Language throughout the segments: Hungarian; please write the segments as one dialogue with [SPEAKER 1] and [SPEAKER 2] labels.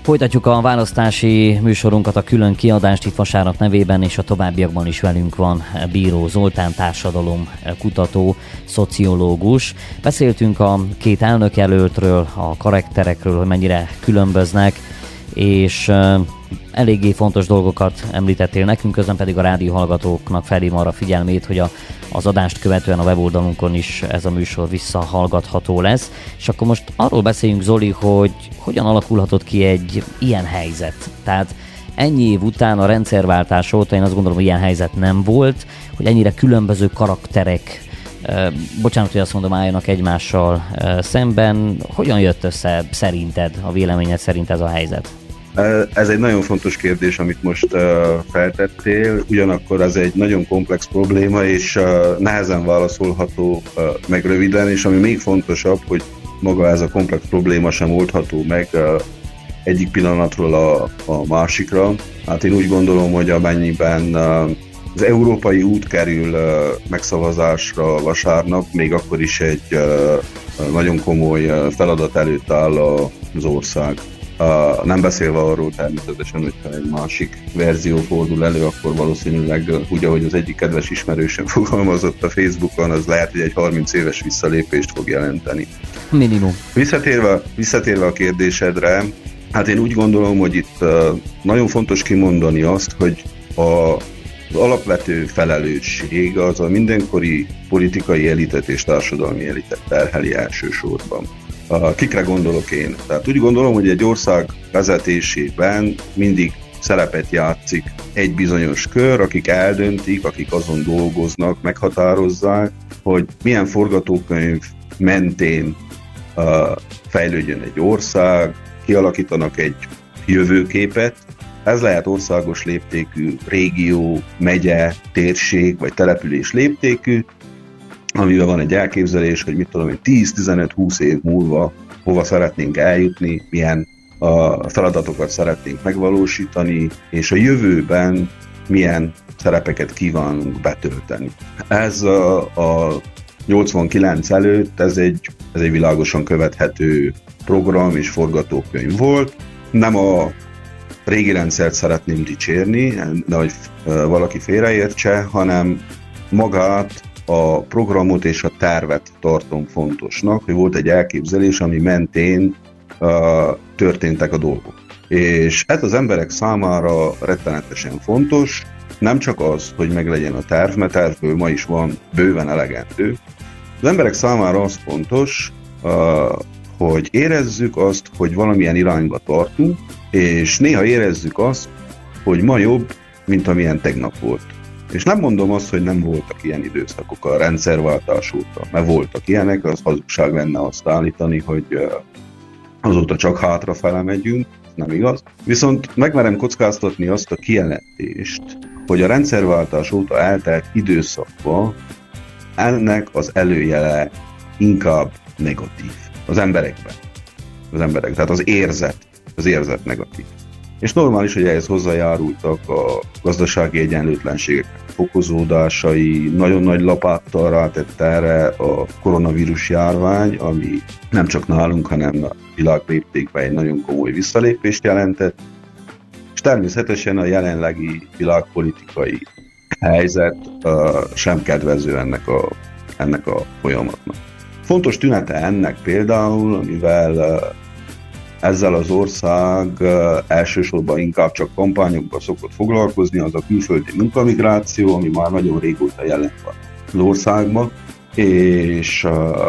[SPEAKER 1] Folytatjuk a választási műsorunkat, a külön kiadást itt vasárnap nevében, és a továbbiakban is velünk van Bíró Zoltán, társadalomkutató, szociológus. Beszéltünk a két elnökjelöltről, a karakterekről, hogy mennyire különböznek, és eléggé fontos dolgokat említettél nekünk, közben pedig a rádióhallgatóknak felhívom arra figyelmét, hogy az adást követően a weboldalunkon is ez a műsor visszahallgatható lesz. És akkor most arról beszéljünk, Zoli, hogy hogyan alakulhatott ki egy ilyen helyzet. Tehát ennyi év után, a rendszerváltás óta én azt gondolom, hogy ilyen helyzet nem volt, hogy ennyire különböző karakterek, bocsánat, hogy azt mondom, álljanak egymással szemben. Hogyan jött össze szerinted, a véleményed szerint ez a helyzet?
[SPEAKER 2] Ez egy nagyon fontos kérdés, amit most feltettél, ugyanakkor ez egy nagyon komplex probléma, és nehezen válaszolható meg röviden, és ami még fontosabb, hogy maga ez a komplex probléma sem oldható meg egyik pillanatról a másikra. Hát én úgy gondolom, hogy amennyiben az európai út kerül megszavazásra vasárnap, még akkor is egy nagyon komoly feladat előtt áll az ország. Nem beszélve arról természetesen, hogyha egy másik verzió fordul elő, akkor valószínűleg úgy, ahogy az egyik kedves ismerősöm fogalmazott a Facebookon, az lehet, hogy egy 30 éves visszalépést fog jelenteni.
[SPEAKER 1] Minimum.
[SPEAKER 2] Visszatérve a kérdésedre, hát én úgy gondolom, hogy itt nagyon fontos kimondani azt, hogy az alapvető felelősség az a mindenkori politikai elitet és társadalmi elitet terheli elsősorban. Kikre gondolok én? Tehát úgy gondolom, hogy egy ország vezetésében mindig szerepet játszik egy bizonyos kör, akik eldöntik, akik azon dolgoznak, meghatározzák, hogy milyen forgatókönyv mentén fejlődjön egy ország, kialakítanak egy jövőképet. Ez lehet országos léptékű, régió, megye, térség vagy település léptékű, amivel van egy elképzelés, hogy 10-15-20 év múlva hova szeretnénk eljutni, milyen feladatokat szeretnénk megvalósítani, és a jövőben milyen szerepeket kívánunk betölteni. Ez a 89 előtt ez egy világosan követhető program és forgatókönyv volt. Nem a régi rendszert szeretném dicsérni, de hogy valaki félreértse, hanem magát a programot és a tervet tartom fontosnak, hogy volt egy elképzelés, ami mentén történtek a dolgok. És ez az emberek számára rettenetesen fontos, nem csak az, hogy meglegyen a terv, mert tervből ma is van bőven elegendő. Az emberek számára az fontos, hogy érezzük azt, hogy valamilyen irányba tartunk, és néha érezzük azt, hogy ma jobb, mint amilyen tegnap volt. És nem mondom azt, hogy nem voltak ilyen időszakok a rendszerváltás óta, mert voltak ilyenek, az hazugság lenne azt állítani, hogy azóta csak hátrafele megyünk, nem igaz. Viszont megmerem kockáztatni azt a kijelentést, hogy a rendszerváltás óta eltelt időszakban ennek az előjele inkább negatív az emberekben. Tehát az érzet negatív. És normális, hogy ehhez hozzájárultak a gazdasági egyenlőtlenségek fokozódásai, nagyon nagy lapáttal rátett erre a koronavírus járvány, ami nem csak nálunk, hanem világléptékben egy nagyon komoly visszalépést jelentett, és természetesen a jelenlegi világpolitikai helyzet sem kedvező ennek a folyamatnak. Fontos tünete ennek például, amivel ezzel az ország elsősorban inkább csak kampányokban szokott foglalkozni, az a külföldi munkamigráció, ami már nagyon régóta jelen van az országban, és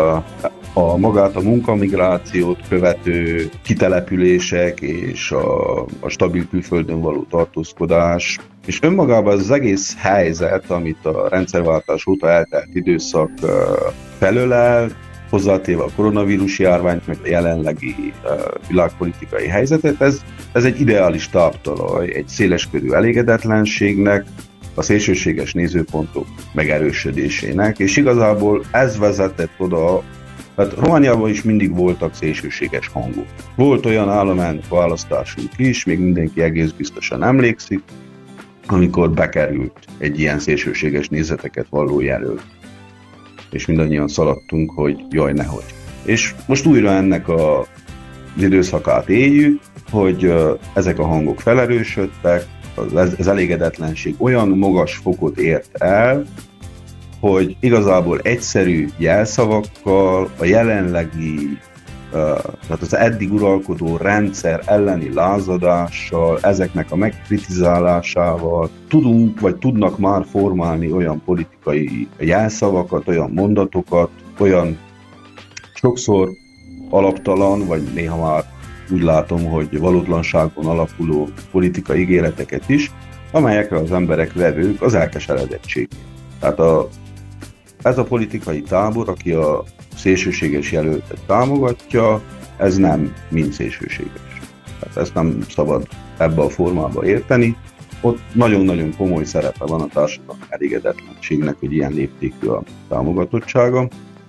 [SPEAKER 2] magát a munkamigrációt követő kitelepülések és a stabil külföldön való tartózkodás, és önmagában az egész helyzet, amit a rendszerváltás óta eltelt időszak felölel, hozzátéve a koronavírus járványt, meg a jelenlegi világpolitikai helyzetet, ez egy ideális táptalaj egy széleskörű elégedetlenségnek, a szélsőséges nézőpontok megerősödésének, és igazából ez vezetett oda, hát Romániában is mindig voltak szélsőséges hangok. Volt olyan államelnök választásunk is, még mindenki egész biztosan emlékszik, amikor bekerült egy ilyen szélsőséges nézeteket valló jelölt. És mindannyian szaladtunk, hogy jaj, nehogy. És most újra ennek a időszakát éljük, hogy ezek a hangok felerősödtek, az elégedetlenség olyan magas fokot ért el, hogy igazából egyszerű jelszavakkal, a jelenlegi, tehát az eddig uralkodó rendszer elleni lázadással, ezeknek a megkritizálásával tudunk, vagy tudnak már formálni olyan politikai jelszavakat, olyan mondatokat, olyan sokszor alaptalan, vagy néha már úgy látom, hogy valótlanságon alapuló politikai ígéreteket is, amelyekre az emberek vevők az elkeseredettség. Tehát ez a politikai tábor, aki a szélsőséges jelöltet támogatja, ez nem mind szélsőséges. Tehát ezt nem szabad ebbe a formába érteni. Ott nagyon-nagyon komoly szerepe van a társadalmi elégedetlenségnek, hogy ilyen léptékű a támogatottsága.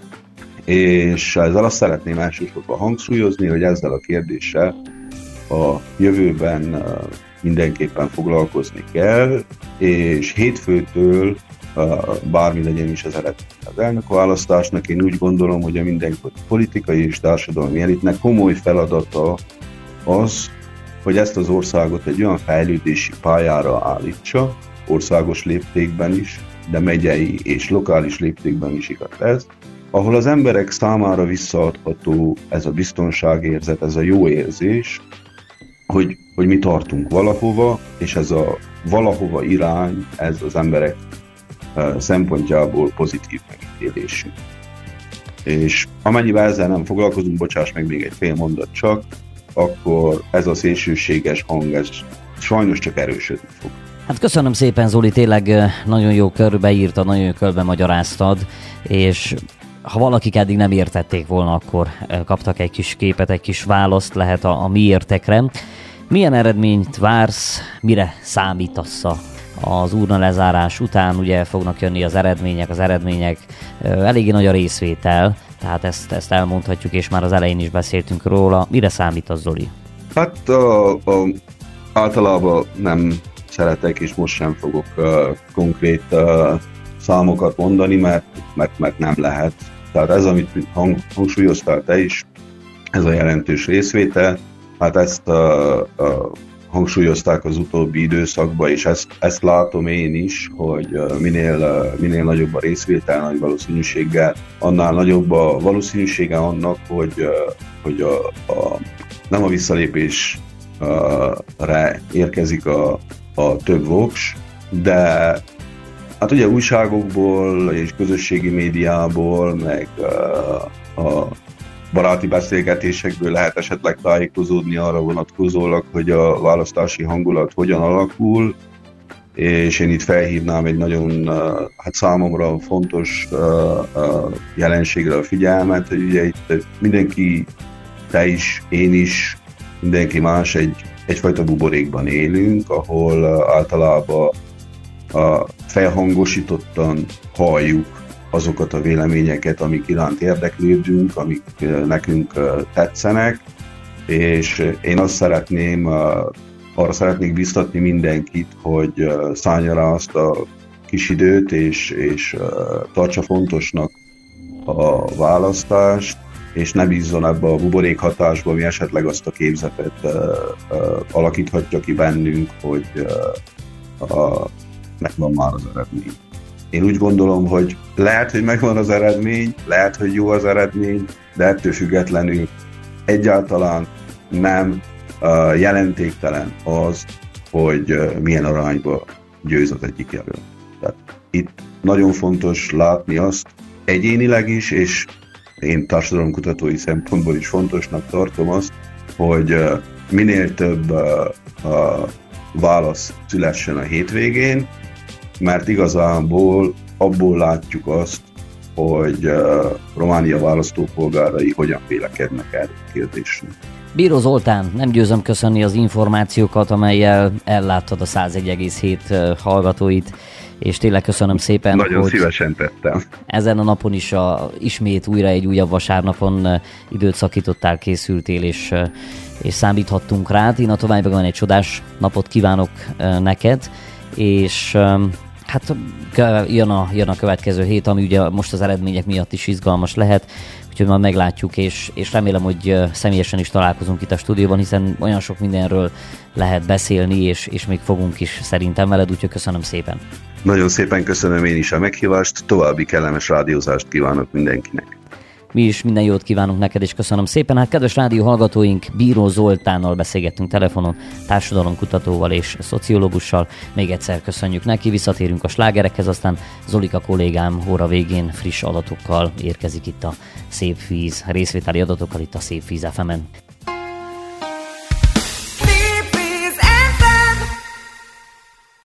[SPEAKER 2] És ezzel azt szeretném elsősorban hangsúlyozni, hogy ezzel a kérdéssel a jövőben mindenképpen foglalkozni kell, és hétfőtől bármi legyen is az eredmény az elnökválasztásnak, én úgy gondolom, hogy a mindenkori politikai és társadalmi elitnek komoly feladata az, hogy ezt az országot egy olyan fejlődési pályára állítsa, országos léptékben is, de megyei és lokális léptékben is igaz ez, ahol az emberek számára visszaadható ez a biztonságérzet, ez a jó érzés, hogy mi tartunk valahova, és ez a valahova irány, ez az emberek szempontjából pozitív megítélésű. És amennyiben ezzel nem foglalkozunk, bocsáss meg még egy fél mondat csak, akkor ez a szélsőséges hang, ez sajnos csak erősödni fog.
[SPEAKER 1] Hát köszönöm szépen, Zoli, tényleg nagyon jó körbeírtad, nagyon jó körbe magyaráztad, és ha valakik eddig nem értették volna, akkor kaptak egy kis képet, egy kis választ lehet a miértekre. Milyen eredményt vársz, mire számítasz az urna lezárás után? Ugye fognak jönni az eredmények, eléggé nagy a részvétel, tehát ezt elmondhatjuk, és már az elején is beszéltünk róla. Mire számítasz, Zoli?
[SPEAKER 2] Hát általában nem szeretek, és most sem fogok konkrét számokat mondani, mert nem lehet. Tehát ez, amit hangsúlyoztál te is, ez a jelentős részvétel, hát ezt hangsúlyozták az utóbbi időszakban, és ezt látom én is, hogy minél nagyobb a részvétel, nagy valószínűséggel, annál nagyobb a valószínűsége annak, hogy nem a visszalépésre érkezik a több voks, de hát ugye újságokból és közösségi médiából, meg a baráti beszélgetésekből lehet esetleg tájékozódni arra vonatkozólag, hogy a választási hangulat hogyan alakul, és én itt felhívnám egy nagyon számomra fontos jelenségre a figyelmet, hogy ugye itt mindenki, te is, én is, mindenki más egyfajta buborékban élünk, ahol általában felhangosítottan halljuk azokat a véleményeket, amik iránt érdeklődünk, amik nekünk tetszenek, és én arra szeretnék biztatni mindenkit, hogy szállja rá azt a kis időt, és tartsa fontosnak a választást, és ne bízzon ebbe a buborék hatásba, ami esetleg azt a képzetet alakíthatja ki bennünk, hogy megvan már az eredmény. Én úgy gondolom, hogy lehet, hogy megvan az eredmény, lehet, hogy jó az eredmény, de ettől függetlenül egyáltalán nem jelentéktelen az, hogy milyen arányba győz az egyik jelölt. Tehát itt nagyon fontos látni azt egyénileg is, és én társadalomkutatói szempontból is fontosnak tartom azt, hogy minél több válasz szülessen a hétvégén, mert igazából abból látjuk azt, hogy Románia választópolgárai hogyan vélekednek erről a kérdésről.
[SPEAKER 1] Bíró Zoltán, nem győzöm köszönni az információkat, amellyel elláttad a 101,7 hallgatóit, és tényleg köszönöm szépen,
[SPEAKER 2] nagyon
[SPEAKER 1] hogy
[SPEAKER 2] szívesen tettem.
[SPEAKER 1] Ezen a napon is ismét újra egy újabb vasárnapon időt szakítottál, készültél, és számíthattunk rád. Én a továbbiakban egy csodás napot kívánok neked, és hát jön a következő hét, ami ugye most az eredmények miatt is izgalmas lehet, úgyhogy már meglátjuk, és remélem, hogy személyesen is találkozunk itt a stúdióban, hiszen olyan sok mindenről lehet beszélni, és még fogunk is szerintem veled, úgyhogy köszönöm szépen.
[SPEAKER 2] Nagyon szépen köszönöm én is a meghívást, további kellemes rádiózást kívánok mindenkinek.
[SPEAKER 1] Mi is minden jót kívánunk neked, és köszönöm szépen. Hát kedves rádió hallgatóink, Bíró Zoltánnal beszélgettünk telefonon, társadalomkutatóval és szociológussal. Még egyszer köszönjük neki, visszatérünk a slágerekhez, aztán Zolika kollégám óra végén friss adatokkal érkezik itt a Szép Víz, részvételi adatokkal itt a Szép Víz FM-en.